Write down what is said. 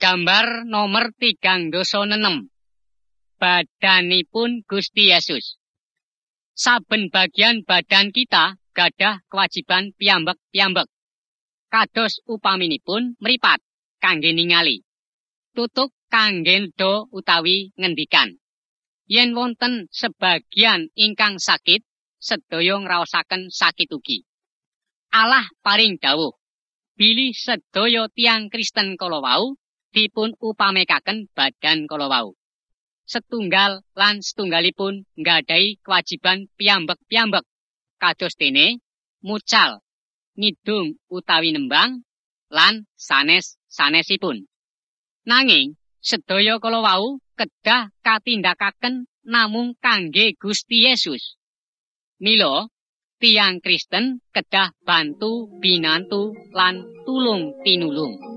Gambar nomor 306. Badanipun Gusti Yesus. Saben bagian badan kita gadah kewajiban piyambak-piyambak. Kados upaminipun mripat kangge ningali, tutuk kangge nedha utawi ngendikan. Yen wonten sebagian ingkang sakit, sedaya ngraosaken sakit ugi. Allah paring dawuh, bilih sedaya tiang Kristen kala wau dipun upamekaken badan kala wau. Setunggal lan setunggalipun nggadahi kewajiban piyambak-piyambak kados dene mucal, ngidung utawi nembang lan sanes-sanesipun. Nanging sedaya kala wau kedah katindakaken namung kangge Gusti Yesus. Mila tiang Kristen kedah bantu binantu lan tulung tinulung.